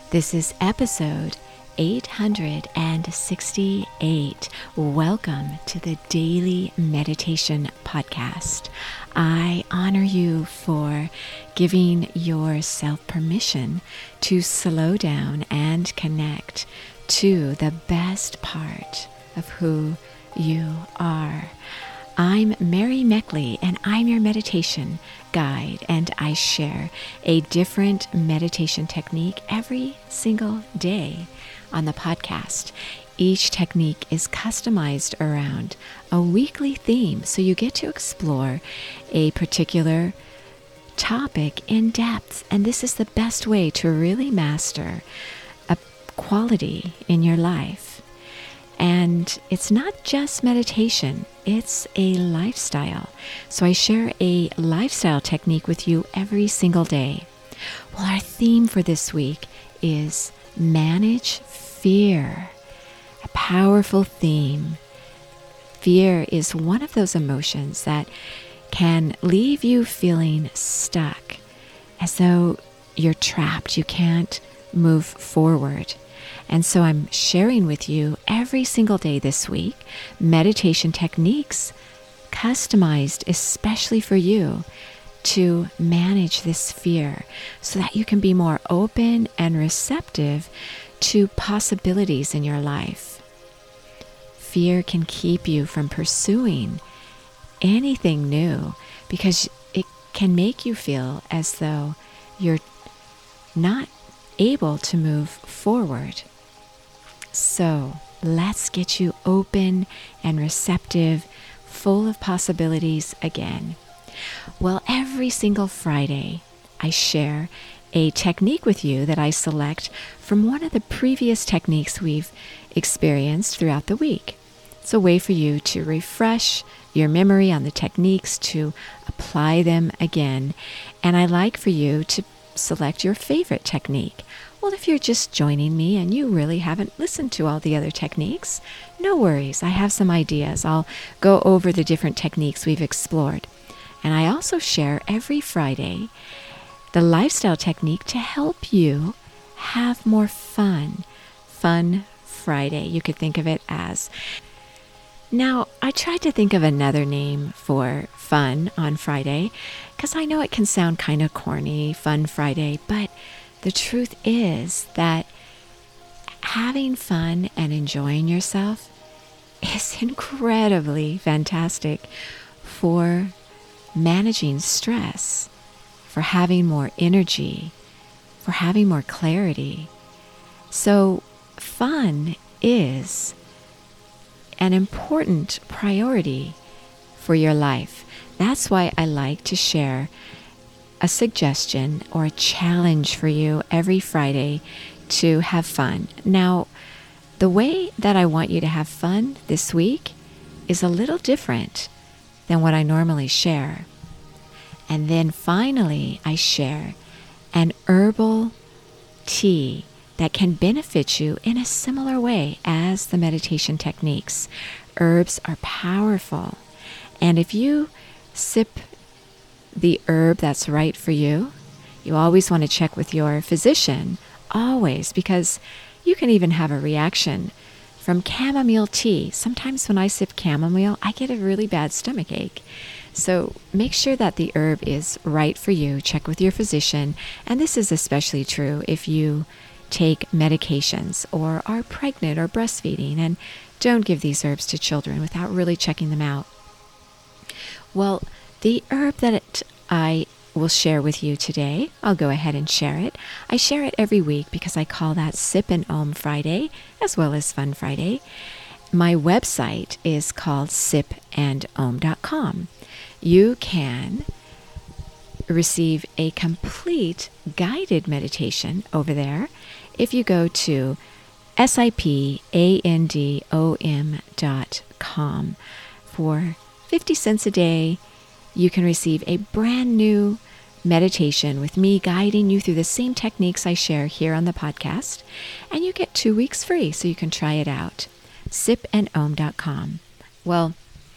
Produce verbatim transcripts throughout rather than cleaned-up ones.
This is episode eight hundred sixty-eight. Welcome to the Daily Meditation Podcast. I honor you for giving yourself permission to slow down and connect to the best part of who you are. I'm Mary Meckley, and I'm your meditation guide, and I share a different meditation technique every single day on the podcast. Each technique is customized around a weekly theme, so you get to explore a particular topic in depth, and this is the best way to really master a quality in your life. And it's not just meditation, it's a lifestyle. So I share a lifestyle technique with you every single day. Well, our theme for this week is manage fear. A powerful theme. Fear is one of those emotions that can leave you feeling stuck, as though you're trapped, you can't move forward. And so I'm sharing with you every single day this week meditation techniques customized especially for you to manage this fear so that you can be more open and receptive to possibilities in your life. Fear can keep you from pursuing anything new because it can make you feel as though you're not able to move forward. So let's get you open and receptive, full of possibilities again. Well, every single Friday, I share a technique with you that I select from one of the previous techniques we've experienced throughout the week. It's a way for you to refresh your memory on the techniques, to apply them again. And I like for you to select your favorite technique. Well, if you're just joining me and you really haven't listened to all the other techniques, no worries. I have some ideas. I'll go over the different techniques we've explored. And I also share every Friday the lifestyle technique to help you have more fun. Fun Friday, you could think of it as. Now, I tried to think of another name for fun on Friday because I know it can sound kind of corny, Fun Friday, but the truth is that having fun and enjoying yourself is incredibly fantastic for managing stress, for having more energy, for having more clarity. So fun is an important priority for your life. That's why I like to share a suggestion or a challenge for you every Friday to have fun. Now, the way that I want you to have fun this week is a little different than what I normally share. And then finally, I share an herbal tea that can benefit you in a similar way as the meditation techniques. Herbs are powerful. And if you sip the herb that's right for you, you always want to check with your physician, always, because you can even have a reaction from chamomile tea. Sometimes when I sip chamomile, I get a really bad stomach ache. So make sure that the herb is right for you. Check with your physician. And this is especially true if you take medications or are pregnant or breastfeeding, and don't give these herbs to children without really checking them out. Well, the herb that I will share with you today, I'll go ahead and share it. I share it every week because I call that Sip and Om Friday as well as Fun Friday. My website is called sip and om dot com. You can receive a complete guided meditation over there if you go to sip and om dot com. For fifty cents a day, you can receive a brand new meditation with me guiding you through the same techniques I share here on the podcast, and you get two weeks free so you can try it out. sip and om dot com. Well,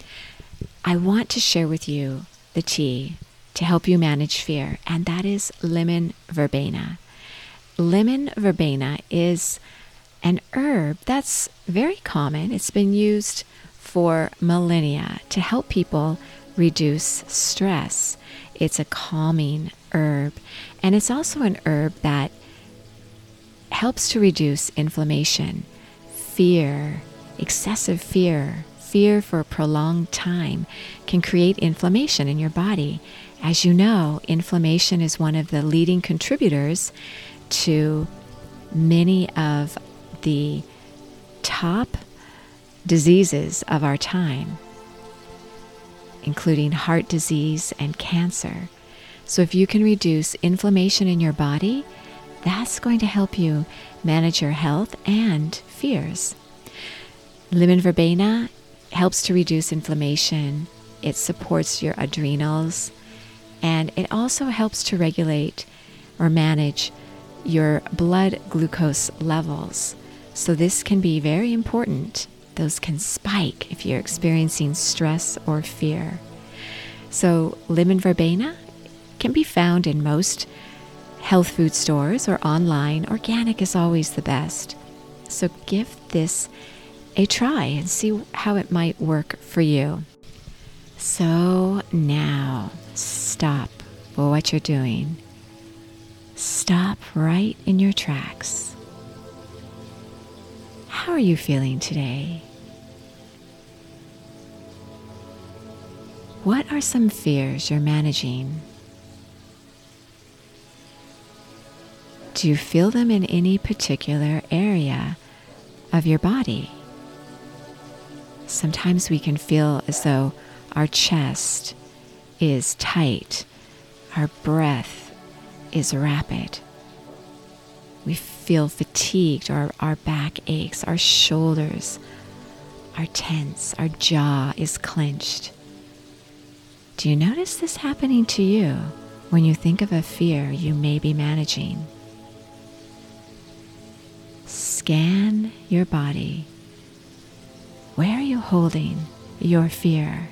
I want to share with you the tea to help you manage fear, and that is lemon verbena. lemon verbena is an herb that's very common. It's been used for millennia to help people reduce stress. It's a calming herb, and it's also an herb that helps to reduce inflammation, fear, excessive fear. Fear for a prolonged time can create inflammation in your body. As you know, inflammation is one of the leading contributors to many of the top diseases of our time, including heart disease and cancer. So if you can reduce inflammation in your body, that's going to help you manage your health and fears. Lemon verbena helps to reduce inflammation. It supports your adrenals, and it also helps to regulate or manage your blood glucose levels. So this can be very important. Those can spike if you're experiencing stress or fear. So lemon verbena can be found in most health food stores or online. Organic is always the best. So give this a try and see how it might work for you. So now stop what you're doing. Stop right in your tracks. How are you feeling today? What are some fears you're managing? Do you feel them in any particular area of your body? Sometimes we can feel as though our chest is tight, our breath is rapid. We feel fatigued, or our back aches, our shoulders are tense, our jaw is clenched. Do you notice this happening to you when you think of a fear you may be managing? Scan your body. Where are you holding your fear?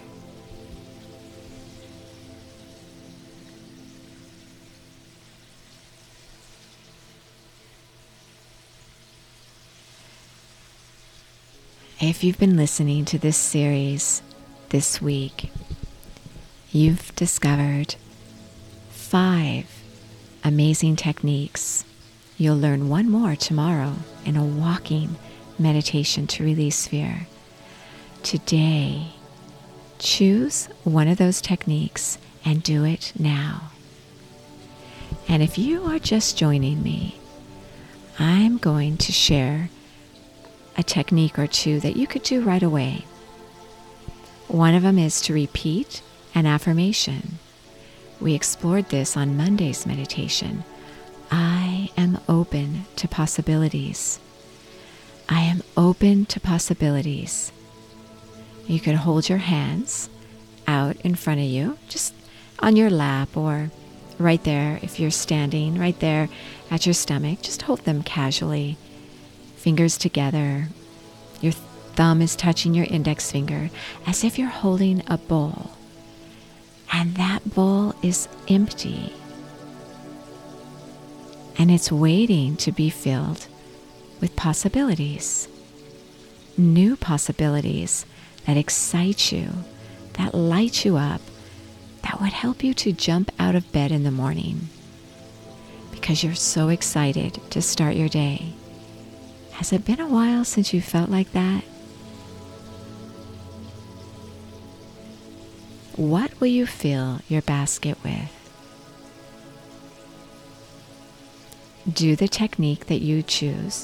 If you've been listening to this series this week, you've discovered five amazing techniques. You'll learn one more tomorrow in a walking meditation to release fear. Today, choose one of those techniques and do it now. And if you are just joining me, I'm going to share a technique or two that you could do right away. One of them is to repeat an affirmation. We explored this on Monday's meditation. I am open to possibilities. I am open to possibilities. You could hold your hands out in front of you, just on your lap or right there if you're standing, right there at your stomach. Just hold them casually, fingers together. Your thumb is touching your index finger as if you're holding a bowl. And that bowl is empty. And it's waiting to be filled with possibilities. New possibilities that excite you, that light you up, that would help you to jump out of bed in the morning because you're so excited to start your day. Has it been a while since you felt like that? What will you fill your basket with? Do the technique that you choose.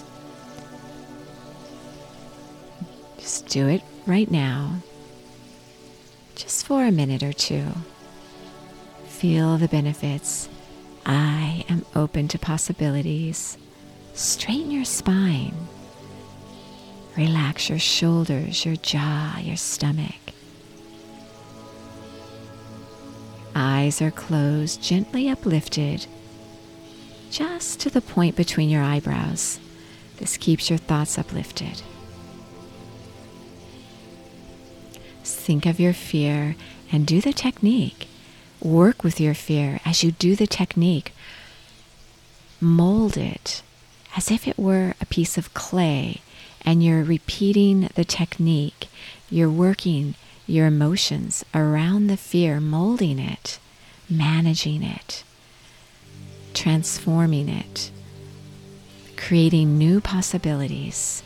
Just do it right now, just for a minute or two. Feel the benefits. I am open to possibilities. Straighten your spine. Relax your shoulders, your jaw, your stomach. Eyes are closed, gently uplifted, just to the point between your eyebrows. This keeps your thoughts uplifted. Think of your fear and do the technique. Work with your fear as you do the technique. mold it as if it were a piece of clay, and you're repeating the technique. You're working your emotions around the fear, molding it, managing it, transforming it, creating new possibilities.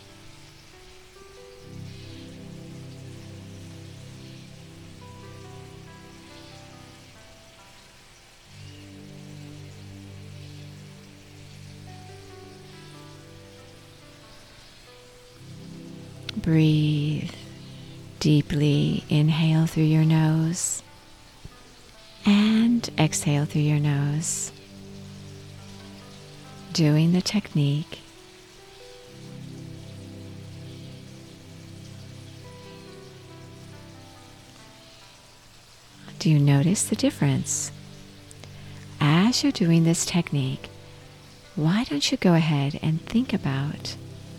Breathe deeply. Inhale through your nose and exhale through your nose. Doing the technique. Do you notice the difference? As you're doing this technique, why don't you go ahead and think about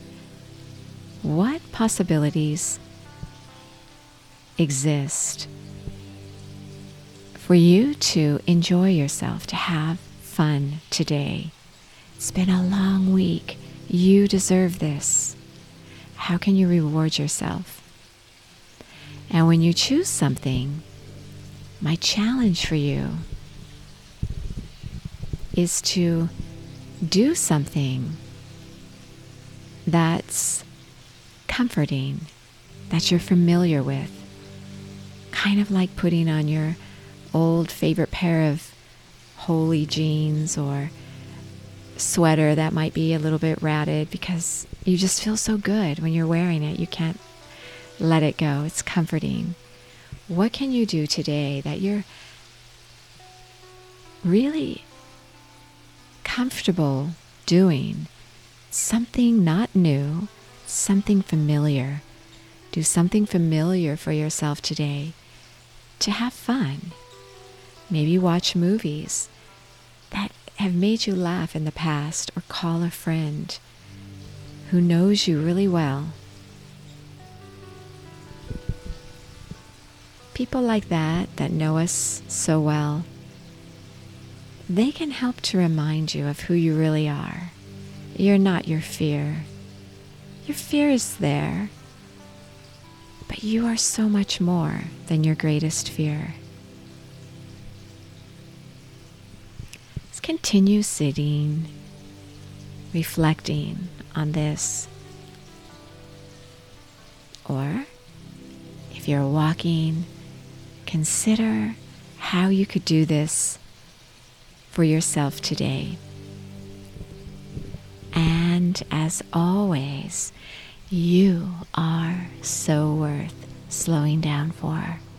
what possibilities exist for you to enjoy yourself, to have fun today. It's been a long week. You deserve this. How can you reward yourself? And when you choose something, my challenge for you is to do something that's comforting, that you're familiar with. Kind of like putting on your old favorite pair of holey jeans or sweater that might be a little bit ratted because you just feel so good when you're wearing it. You can't let it go. It's comforting. What can you do today that you're really comfortable doing? Something not new, something familiar. Do something familiar for yourself today to have fun. Maybe watch movies that have made you laugh in the past, or call a friend who knows you really well. People like that, that know us so well, they can help to remind you of who you really are. You're not your fear. Your fear is there, but you are so much more than your greatest fear. Let's continue sitting, reflecting on this. Or, if you're walking, consider how you could do this for yourself today. And as always, you are so worth slowing down for.